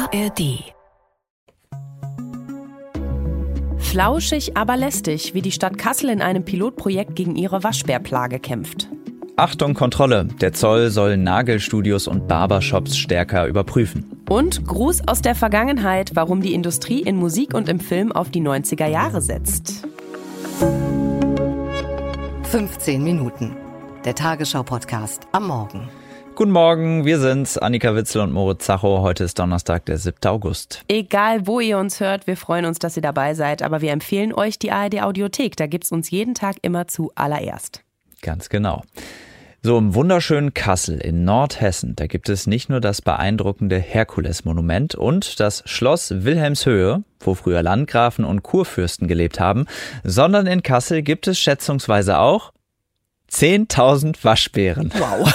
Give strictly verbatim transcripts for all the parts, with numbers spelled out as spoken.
A R D. Flauschig, aber lästig, wie die Stadt Kassel in einem Pilotprojekt gegen ihre Waschbärplage kämpft. Achtung, Kontrolle! Der Zoll soll Nagelstudios und Barbershops stärker überprüfen. Und Gruß aus der Vergangenheit, warum die Industrie in Musik und im Film auf die neunziger Jahre setzt. fünfzehn Minuten. Der Tagesschau-Podcast am Morgen. Guten Morgen, wir sind's, Annika Witzel und Moritz Zacho. Heute ist Donnerstag, der siebter August. Egal, wo ihr uns hört, wir freuen uns, dass ihr dabei seid. Aber wir empfehlen euch die A R D-Audiothek. Da gibt's uns jeden Tag immer zuallererst. Ganz genau. So, im wunderschönen Kassel in Nordhessen, da gibt es nicht nur das beeindruckende Herkules-Monument und das Schloss Wilhelmshöhe, wo früher Landgrafen und Kurfürsten gelebt haben, sondern in Kassel gibt es schätzungsweise auch zehntausend Waschbären. Wow.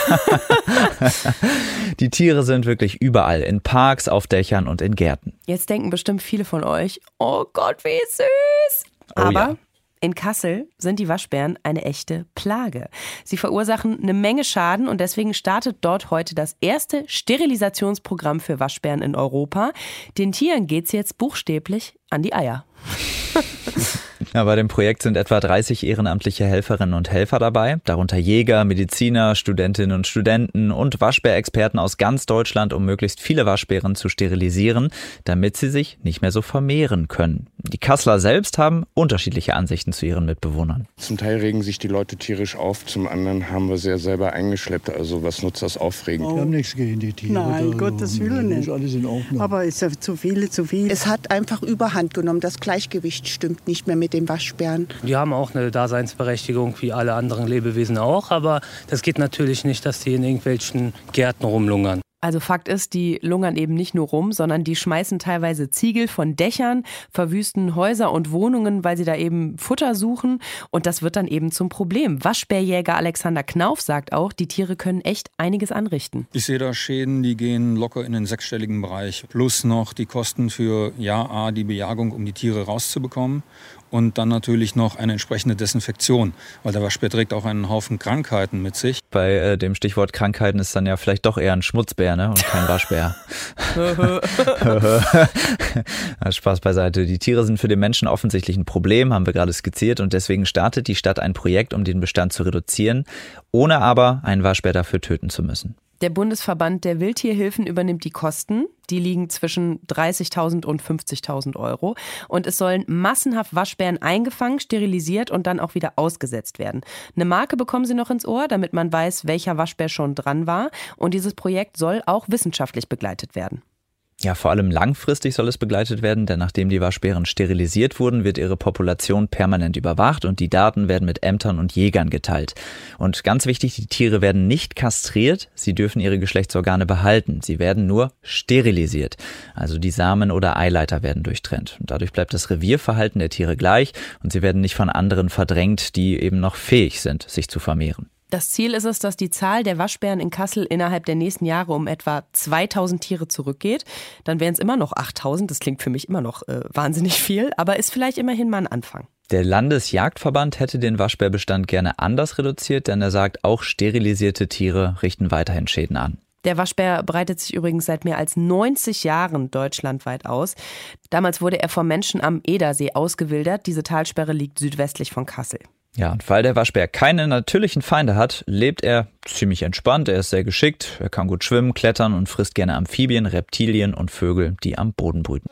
Die Tiere sind wirklich überall, in Parks, auf Dächern und in Gärten. Jetzt denken bestimmt viele von euch, oh Gott, wie süß. Oh, Aber ja. In Kassel sind die Waschbären eine echte Plage. Sie verursachen eine Menge Schaden und deswegen startet dort heute das erste Sterilisationsprogramm für Waschbären in Europa. Den Tieren geht's jetzt buchstäblich an die Eier. Ja, bei dem Projekt sind etwa dreißig ehrenamtliche Helferinnen und Helfer dabei, darunter Jäger, Mediziner, Studentinnen und Studenten und Waschbärexperten aus ganz Deutschland, um möglichst viele Waschbären zu sterilisieren, damit sie sich nicht mehr so vermehren können. Die Kasseler selbst haben unterschiedliche Ansichten zu ihren Mitbewohnern. Zum Teil regen sich die Leute tierisch auf, zum anderen haben wir sie ja selber eingeschleppt. Also was nutzt das Aufregen? Wir haben nichts gegen die Tiere. Nein, da, Gottes Willen nicht. Ist alles in Ordnung. Aber es ist ja zu viele, zu viel. Es hat einfach Überhand genommen. Das Gleichgewicht stimmt nicht mehr mit den Waschbären. Die haben auch eine Daseinsberechtigung, wie alle anderen Lebewesen auch. Aber das geht natürlich nicht, dass die in irgendwelchen Gärten rumlungern. Also Fakt ist, die lungern eben nicht nur rum, sondern die schmeißen teilweise Ziegel von Dächern, verwüsten Häuser und Wohnungen, weil sie da eben Futter suchen. Und das wird dann eben zum Problem. Waschbärjäger Alexander Knauf sagt auch, die Tiere können echt einiges anrichten. Ich sehe da Schäden, die gehen locker in den sechsstelligen Bereich. Plus noch die Kosten für ja, A, die Bejagung, um die Tiere rauszubekommen. Und dann natürlich noch eine entsprechende Desinfektion, weil der Waschbär trägt auch einen Haufen Krankheiten mit sich. Bei äh, dem Stichwort Krankheiten ist dann ja vielleicht doch eher ein Schmutzbär, ne? Und kein Waschbär. Spaß beiseite. Die Tiere sind für den Menschen offensichtlich ein Problem, haben wir gerade skizziert. Und deswegen startet die Stadt ein Projekt, um den Bestand zu reduzieren, ohne aber einen Waschbär dafür töten zu müssen. Der Bundesverband der Wildtierhilfen übernimmt die Kosten. Die liegen zwischen dreißigtausend und fünfzigtausend Euro. Und es sollen massenhaft Waschbären eingefangen, sterilisiert und dann auch wieder ausgesetzt werden. Eine Marke bekommen sie noch ins Ohr, damit man weiß, welcher Waschbär schon dran war. Und dieses Projekt soll auch wissenschaftlich begleitet werden. Ja, vor allem langfristig soll es begleitet werden, denn nachdem die Waschbären sterilisiert wurden, wird ihre Population permanent überwacht und die Daten werden mit Ämtern und Jägern geteilt. Und ganz wichtig, die Tiere werden nicht kastriert, sie dürfen ihre Geschlechtsorgane behalten, sie werden nur sterilisiert. Also die Samen oder Eileiter werden durchtrennt. Und dadurch bleibt das Revierverhalten der Tiere gleich und sie werden nicht von anderen verdrängt, die eben noch fähig sind, sich zu vermehren. Das Ziel ist es, dass die Zahl der Waschbären in Kassel innerhalb der nächsten Jahre um etwa zweitausend Tiere zurückgeht. Dann wären es immer noch achttausend. Das klingt für mich immer noch äh, wahnsinnig viel, aber ist vielleicht immerhin mal ein Anfang. Der Landesjagdverband hätte den Waschbärbestand gerne anders reduziert, denn er sagt, auch sterilisierte Tiere richten weiterhin Schäden an. Der Waschbär breitet sich übrigens seit mehr als neunzig Jahren deutschlandweit aus. Damals wurde er vom Menschen am Edersee ausgewildert. Diese Talsperre liegt südwestlich von Kassel. Ja, und weil der Waschbär keine natürlichen Feinde hat, lebt er ziemlich entspannt. Er ist sehr geschickt, er kann gut schwimmen, klettern und frisst gerne Amphibien, Reptilien und Vögel, die am Boden brüten.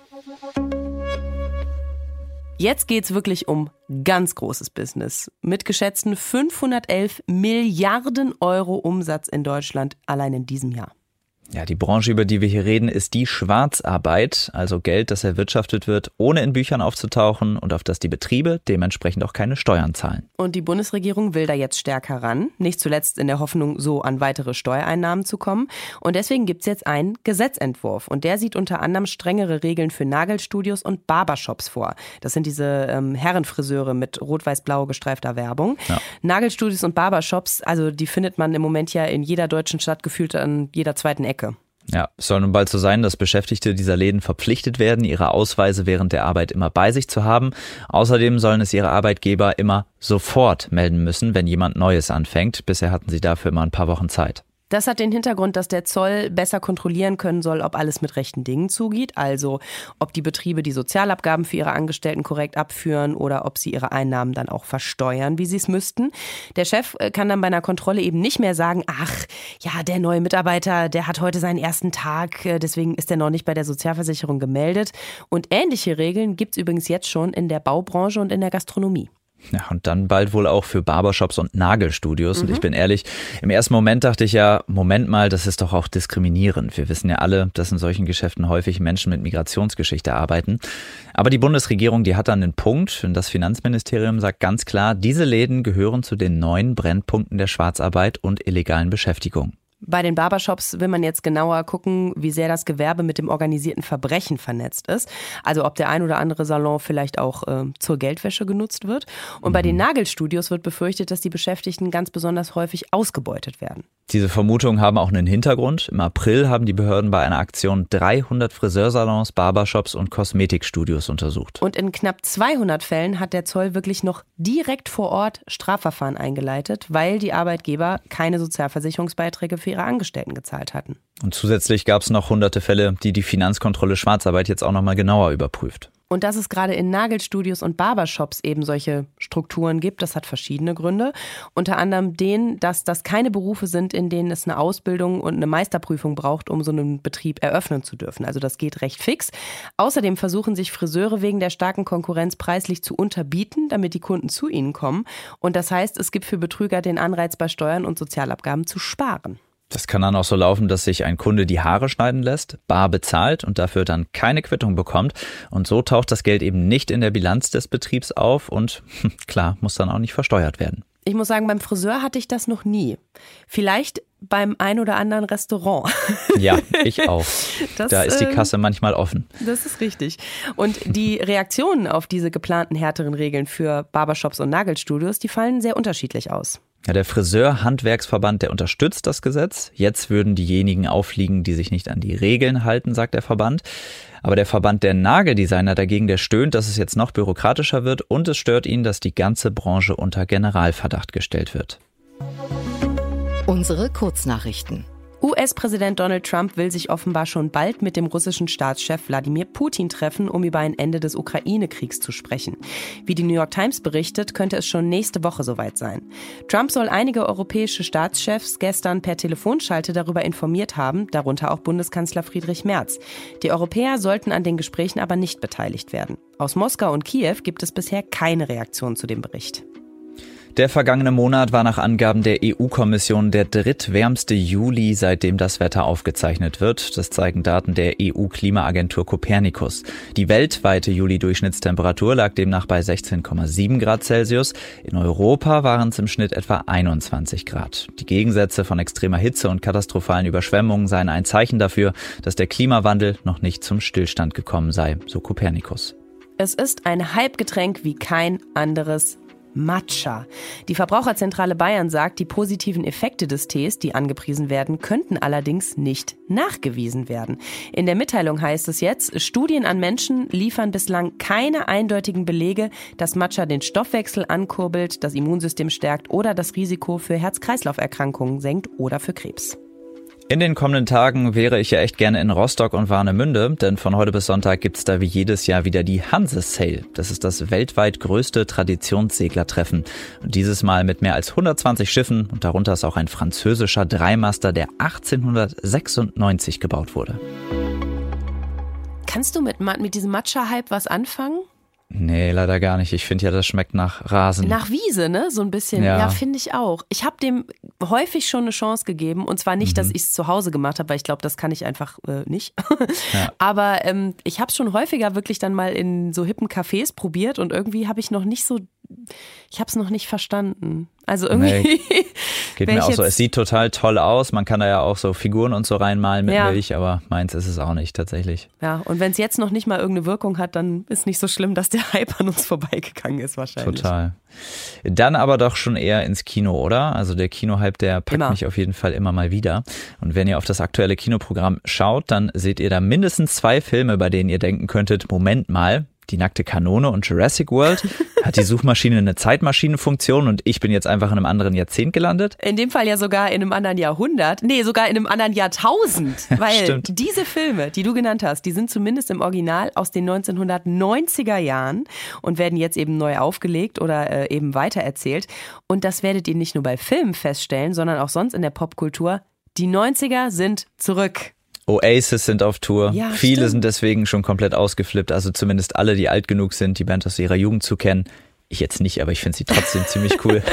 Jetzt geht's wirklich um ganz großes Business. Mit geschätzten fünfhundertelf Milliarden Euro Umsatz in Deutschland allein in diesem Jahr. Ja, die Branche, über die wir hier reden, ist die Schwarzarbeit, also Geld, das erwirtschaftet wird, ohne in Büchern aufzutauchen und auf das die Betriebe dementsprechend auch keine Steuern zahlen. Und die Bundesregierung will da jetzt stärker ran, nicht zuletzt in der Hoffnung, so an weitere Steuereinnahmen zu kommen. Und deswegen gibt's jetzt einen Gesetzentwurf und der sieht unter anderem strengere Regeln für Nagelstudios und Barbershops vor. Das sind diese ähm, Herrenfriseure mit rot-weiß-blau gestreifter Werbung. Ja. Nagelstudios und Barbershops, also die findet man im Moment ja in jeder deutschen Stadt gefühlt an jeder zweiten Ecke. Ja, es soll nun bald so sein, dass Beschäftigte dieser Läden verpflichtet werden, ihre Ausweise während der Arbeit immer bei sich zu haben. Außerdem sollen es ihre Arbeitgeber immer sofort melden müssen, wenn jemand Neues anfängt. Bisher hatten sie dafür immer ein paar Wochen Zeit. Das hat den Hintergrund, dass der Zoll besser kontrollieren können soll, ob alles mit rechten Dingen zugeht. Also ob die Betriebe die Sozialabgaben für ihre Angestellten korrekt abführen oder ob sie ihre Einnahmen dann auch versteuern, wie sie es müssten. Der Chef kann dann bei einer Kontrolle eben nicht mehr sagen, ach ja, der neue Mitarbeiter, der hat heute seinen ersten Tag, deswegen ist er noch nicht bei der Sozialversicherung gemeldet. Und ähnliche Regeln gibt es übrigens jetzt schon in der Baubranche und in der Gastronomie. Ja, und dann bald wohl auch für Barbershops und Nagelstudios. Mhm. Und ich bin ehrlich, im ersten Moment dachte ich ja, Moment mal, das ist doch auch diskriminierend. Wir wissen ja alle, dass in solchen Geschäften häufig Menschen mit Migrationsgeschichte arbeiten. Aber die Bundesregierung, die hat dann einen Punkt. Und das Finanzministerium sagt ganz klar, diese Läden gehören zu den neuen Brennpunkten der Schwarzarbeit und illegalen Beschäftigung. Bei den Barbershops will man jetzt genauer gucken, wie sehr das Gewerbe mit dem organisierten Verbrechen vernetzt ist. Also ob der ein oder andere Salon vielleicht auch äh, zur Geldwäsche genutzt wird. Und mhm. bei den Nagelstudios wird befürchtet, dass die Beschäftigten ganz besonders häufig ausgebeutet werden. Diese Vermutungen haben auch einen Hintergrund. Im April haben die Behörden bei einer Aktion dreihundert Friseursalons, Barbershops und Kosmetikstudios untersucht. Und in knapp zweihundert Fällen hat der Zoll wirklich noch direkt vor Ort Strafverfahren eingeleitet, weil die Arbeitgeber keine Sozialversicherungsbeiträge für ihre Angestellten gezahlt hatten. Und zusätzlich gab es noch hunderte Fälle, die die Finanzkontrolle Schwarzarbeit jetzt auch noch mal genauer überprüft. Und dass es gerade in Nagelstudios und Barbershops eben solche Strukturen gibt, das hat verschiedene Gründe. Unter anderem den, dass das keine Berufe sind, in denen es eine Ausbildung und eine Meisterprüfung braucht, um so einen Betrieb eröffnen zu dürfen. Also das geht recht fix. Außerdem versuchen sich Friseure wegen der starken Konkurrenz preislich zu unterbieten, damit die Kunden zu ihnen kommen. Und das heißt, es gibt für Betrüger den Anreiz, bei Steuern und Sozialabgaben zu sparen. Das kann dann auch so laufen, dass sich ein Kunde die Haare schneiden lässt, bar bezahlt und dafür dann keine Quittung bekommt. Und so taucht das Geld eben nicht in der Bilanz des Betriebs auf und klar, muss dann auch nicht versteuert werden. Ich muss sagen, beim Friseur hatte ich das noch nie. Vielleicht beim ein oder anderen Restaurant. Ja, ich auch. Das, da ist die Kasse ähm, manchmal offen. Das ist richtig. Und die Reaktionen auf diese geplanten härteren Regeln für Barbershops und Nagelstudios, die fallen sehr unterschiedlich aus. Ja, der Friseur-Handwerksverband, der unterstützt das Gesetz. Jetzt würden diejenigen auffliegen, die sich nicht an die Regeln halten, sagt der Verband. Aber der Verband der Nageldesigner dagegen, der stöhnt, dass es jetzt noch bürokratischer wird und es stört ihn, dass die ganze Branche unter Generalverdacht gestellt wird. Unsere Kurznachrichten. U S-Präsident Donald Trump will sich offenbar schon bald mit dem russischen Staatschef Wladimir Putin treffen, um über ein Ende des Ukraine-Kriegs zu sprechen. Wie die New York Times berichtet, könnte es schon nächste Woche soweit sein. Trump soll einige europäische Staatschefs gestern per Telefonschalte darüber informiert haben, darunter auch Bundeskanzler Friedrich Merz. Die Europäer sollten an den Gesprächen aber nicht beteiligt werden. Aus Moskau und Kiew gibt es bisher keine Reaktion zu dem Bericht. Der vergangene Monat war nach Angaben der E U-Kommission der drittwärmste Juli, seitdem das Wetter aufgezeichnet wird. Das zeigen Daten der E U-Klimaagentur Copernicus. Die weltweite Juli-Durchschnittstemperatur lag demnach bei sechzehn Komma sieben Grad Celsius. In Europa waren es im Schnitt etwa einundzwanzig Grad. Die Gegensätze von extremer Hitze und katastrophalen Überschwemmungen seien ein Zeichen dafür, dass der Klimawandel noch nicht zum Stillstand gekommen sei, so Copernicus. Es ist ein Hypegetränk wie kein anderes. Matcha. Die Verbraucherzentrale Bayern sagt, die positiven Effekte des Tees, die angepriesen werden, könnten allerdings nicht nachgewiesen werden. In der Mitteilung heißt es jetzt, Studien an Menschen liefern bislang keine eindeutigen Belege, dass Matcha den Stoffwechsel ankurbelt, das Immunsystem stärkt oder das Risiko für Herz-Kreislauf-Erkrankungen senkt oder für Krebs. In den kommenden Tagen wäre ich ja echt gerne in Rostock und Warnemünde, denn von heute bis Sonntag gibt's da wie jedes Jahr wieder die Hanse Sail. Das ist das weltweit größte Traditionsseglertreffen. Und dieses Mal mit mehr als hundertzwanzig Schiffen und darunter ist auch ein französischer Dreimaster, der achtzehnhundertsechsundneunzig gebaut wurde. Kannst du mit, mit diesem Matcha-Hype was anfangen? Nee, leider gar nicht. Ich finde ja, das schmeckt nach Rasen. Nach Wiese, ne? So ein bisschen. Ja, ja finde ich auch. Ich habe dem häufig schon eine Chance gegeben. Und zwar nicht, mhm. dass ich es zu Hause gemacht habe, weil ich glaube, das kann ich einfach äh, nicht. Ja. Aber ähm, ich habe es schon häufiger wirklich dann mal in so hippen Cafés probiert und irgendwie habe ich noch nicht so, ich habe es noch nicht verstanden. Also irgendwie. Nee, geht mir auch so. Es sieht total toll aus. Man kann da ja auch so Figuren und so reinmalen mit ja. Milch, aber meins ist es auch nicht tatsächlich. Ja, und wenn es jetzt noch nicht mal irgendeine Wirkung hat, dann ist nicht so schlimm, dass der Hype an uns vorbeigegangen ist wahrscheinlich. Total. Dann aber doch schon eher ins Kino, oder? Also der Kinohype, der packt immer. mich auf jeden Fall immer mal wieder. Und wenn ihr auf das aktuelle Kinoprogramm schaut, dann seht ihr da mindestens zwei Filme, bei denen ihr denken könntet, Moment mal, Die nackte Kanone und Jurassic World? Hat die Suchmaschine eine Zeitmaschinenfunktion und ich bin jetzt einfach in einem anderen Jahrzehnt gelandet? In dem Fall ja sogar in einem anderen Jahrhundert. Nee, sogar in einem anderen Jahrtausend. Weil Stimmt. diese Filme, die du genannt hast, die sind zumindest im Original aus den neunzehnhundertneunziger Jahren und werden jetzt eben neu aufgelegt oder äh, eben weitererzählt. Und das werdet ihr nicht nur bei Filmen feststellen, sondern auch sonst in der Popkultur. Die neunziger sind zurück. Oasis sind auf Tour. Ja, Viele stimmt. sind deswegen schon komplett ausgeflippt. Also zumindest alle, die alt genug sind, die Band aus ihrer Jugend zu kennen. Ich jetzt nicht, aber ich finde sie trotzdem ziemlich cool.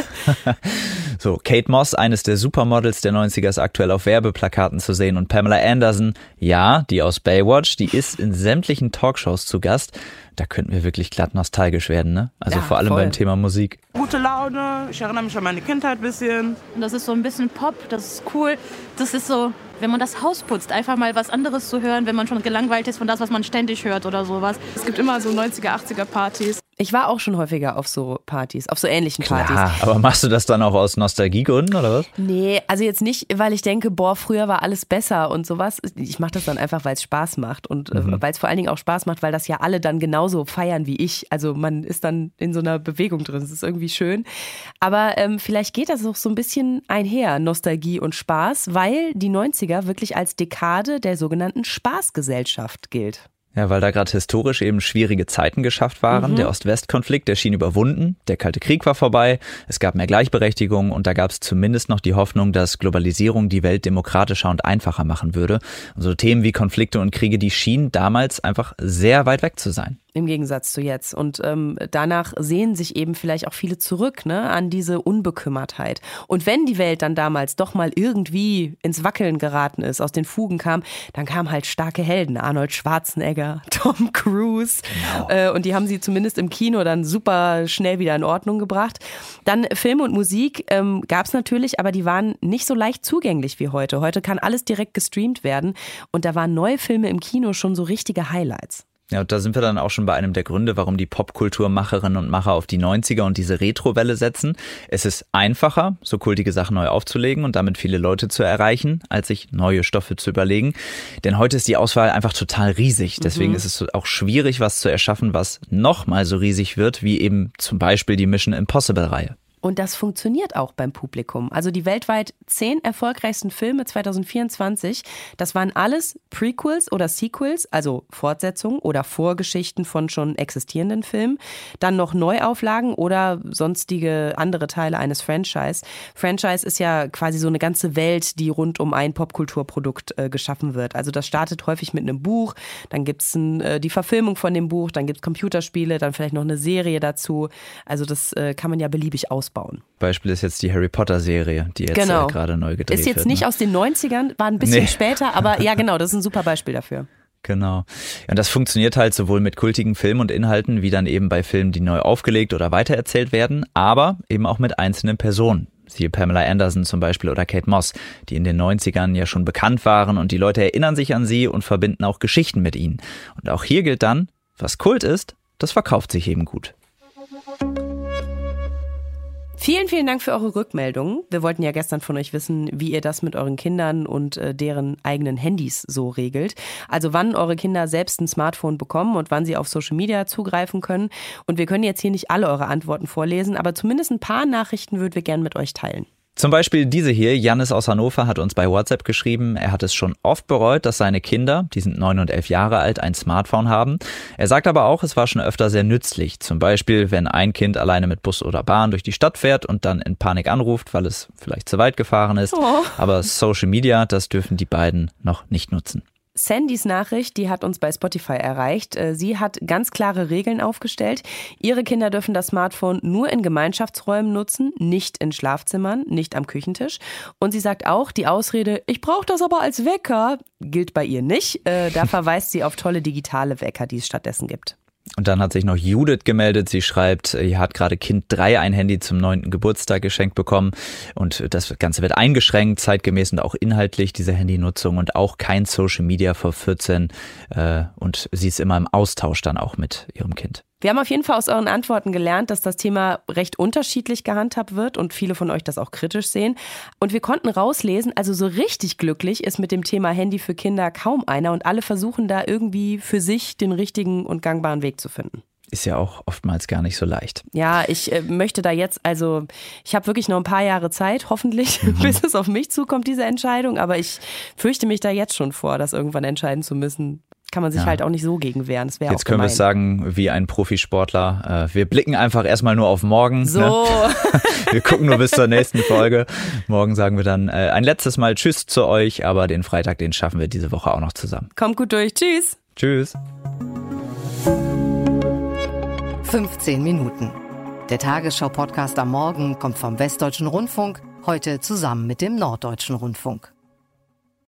So, Kate Moss, eines der Supermodels der neunziger, ist aktuell auf Werbeplakaten zu sehen. Und Pamela Anderson, ja, die aus Baywatch, die ist in sämtlichen Talkshows zu Gast. Da könnten wir wirklich glatt nostalgisch werden, ne? Also Ja, vor allem voll. beim Thema Musik. Gute Laune, ich erinnere mich an meine Kindheit ein bisschen. Und das ist so ein bisschen Pop, das ist cool. Das ist so, wenn man das Haus putzt, einfach mal was anderes zu hören, wenn man schon gelangweilt ist von das, was man ständig hört oder sowas. Es gibt immer so neunziger, achtziger Partys. Ich war auch schon häufiger auf so Partys, auf so ähnlichen Partys. Klar, aber machst du das dann auch aus Nostalgiegründen oder was? Nee, also jetzt nicht, weil ich denke, boah, früher war alles besser und sowas. Ich mache das dann einfach, weil es Spaß macht und Mhm. äh, weil es vor allen Dingen auch Spaß macht, weil das ja alle dann genauso feiern wie ich. Also man ist dann in so einer Bewegung drin, das ist irgendwie schön. Aber ähm, vielleicht geht das auch so ein bisschen einher, Nostalgie und Spaß, weil die neunziger wirklich als Dekade der sogenannten Spaßgesellschaft gilt. Ja, weil da gerade historisch eben schwierige Zeiten geschafft waren. Mhm. Der Ost-West-Konflikt, der schien überwunden, der Kalte Krieg war vorbei, es gab mehr Gleichberechtigung und da gab es zumindest noch die Hoffnung, dass Globalisierung die Welt demokratischer und einfacher machen würde. Und so Themen wie Konflikte und Kriege, die schienen damals einfach sehr weit weg zu sein. Im Gegensatz zu jetzt. Und ähm, danach sehen sich eben vielleicht auch viele zurück, ne, an diese Unbekümmertheit. Und wenn die Welt dann damals doch mal irgendwie ins Wackeln geraten ist, aus den Fugen kam, dann kamen halt starke Helden. Arnold Schwarzenegger, Tom Cruise. Genau. Äh, und die haben sie zumindest im Kino dann super schnell wieder in Ordnung gebracht. Dann Film und Musik ähm, gab es natürlich, aber die waren nicht so leicht zugänglich wie heute. Heute kann alles direkt gestreamt werden. Und da waren neue Filme im Kino schon so richtige Highlights. Ja, und da sind wir dann auch schon bei einem der Gründe, warum die Popkulturmacherinnen und Macher auf die neunziger und diese Retrowelle setzen. Es ist einfacher, so kultige Sachen neu aufzulegen und damit viele Leute zu erreichen, als sich neue Stoffe zu überlegen. Denn heute ist die Auswahl einfach total riesig. Deswegen mhm. ist es auch schwierig, was zu erschaffen, was nochmal so riesig wird, wie eben zum Beispiel die Mission Impossible-Reihe. Und das funktioniert auch beim Publikum. Also die weltweit zehn erfolgreichsten Filme zwanzig vierundzwanzig, das waren alles Prequels oder Sequels, also Fortsetzungen oder Vorgeschichten von schon existierenden Filmen. Dann noch Neuauflagen oder sonstige andere Teile eines Franchise. Franchise ist ja quasi so eine ganze Welt, die rund um ein Popkulturprodukt äh, geschaffen wird. Also das startet häufig mit einem Buch, dann gibt es äh, die Verfilmung von dem Buch, dann gibt es Computerspiele, dann vielleicht noch eine Serie dazu. Also das äh, kann man ja beliebig ausbauen. Beispiel ist jetzt die Harry Potter Serie, die jetzt genau. äh, gerade neu gedreht wird. Ist jetzt wird, nicht ne? aus den neunzigern, war ein bisschen Nee. später, aber ja genau, das ist ein super Beispiel dafür. Genau. Und das funktioniert halt sowohl mit kultigen Filmen und Inhalten, wie dann eben bei Filmen, die neu aufgelegt oder weitererzählt werden, aber eben auch mit einzelnen Personen. Siehe Pamela Anderson zum Beispiel oder Kate Moss, die in den neunzigern ja schon bekannt waren und die Leute erinnern sich an sie und verbinden auch Geschichten mit ihnen. Und auch hier gilt dann, was Kult ist, das verkauft sich eben gut. Vielen, vielen Dank für eure Rückmeldungen. Wir wollten ja gestern von euch wissen, wie ihr das mit euren Kindern und äh, deren eigenen Handys so regelt. Also wann eure Kinder selbst ein Smartphone bekommen und wann sie auf Social Media zugreifen können. Und wir können jetzt hier nicht alle eure Antworten vorlesen, aber zumindest ein paar Nachrichten würden wir gerne mit euch teilen. Zum Beispiel diese hier, Jannis aus Hannover hat uns bei WhatsApp geschrieben, er hat es schon oft bereut, dass seine Kinder, die sind neun und elf Jahre alt, ein Smartphone haben. Er sagt aber auch, es war schon öfter sehr nützlich. Zum Beispiel, wenn ein Kind alleine mit Bus oder Bahn durch die Stadt fährt und dann in Panik anruft, weil es vielleicht zu weit gefahren ist. Oh. Aber Social Media, das dürfen die beiden noch nicht nutzen. Sandys Nachricht, die hat uns bei Spotify erreicht. Sie hat ganz klare Regeln aufgestellt. Ihre Kinder dürfen das Smartphone nur in Gemeinschaftsräumen nutzen, nicht in Schlafzimmern, nicht am Küchentisch. Und sie sagt auch, die Ausrede, ich brauche das aber als Wecker, gilt bei ihr nicht. Da verweist sie auf tolle digitale Wecker, die es stattdessen gibt. Und dann hat sich noch Judith gemeldet. Sie schreibt, ihr hat gerade Kind drei ein Handy zum neunten Geburtstag geschenkt bekommen. Und das Ganze wird eingeschränkt, zeitgemäß und auch inhaltlich, diese Handynutzung. Und auch kein Social Media vor vierzehn. Und sie ist immer im Austausch dann auch mit ihrem Kind. Wir haben auf jeden Fall aus euren Antworten gelernt, dass das Thema recht unterschiedlich gehandhabt wird und viele von euch das auch kritisch sehen. Und wir konnten rauslesen, also so richtig glücklich ist mit dem Thema Handy für Kinder kaum einer und alle versuchen da irgendwie für sich den richtigen und gangbaren Weg zu finden. Ist ja auch oftmals gar nicht so leicht. Ja, ich äh, möchte da jetzt, also ich habe wirklich noch ein paar Jahre Zeit, hoffentlich, mhm. bis es auf mich zukommt, diese Entscheidung. Aber ich fürchte mich da jetzt schon vor, das irgendwann entscheiden zu müssen. Kann man sich ja. halt auch nicht so gegen wehren. Das wäre Jetzt können wir es sagen, wie ein Profisportler. Wir blicken einfach erstmal nur auf morgen. So. Ne? Wir gucken nur bis zur nächsten Folge. Morgen sagen wir dann ein letztes Mal Tschüss zu euch, aber den Freitag, den schaffen wir diese Woche auch noch zusammen. Kommt gut durch. Tschüss. Tschüss. fünfzehn Minuten. Der Tagesschau-Podcast am Morgen kommt vom Westdeutschen Rundfunk, heute zusammen mit dem Norddeutschen Rundfunk.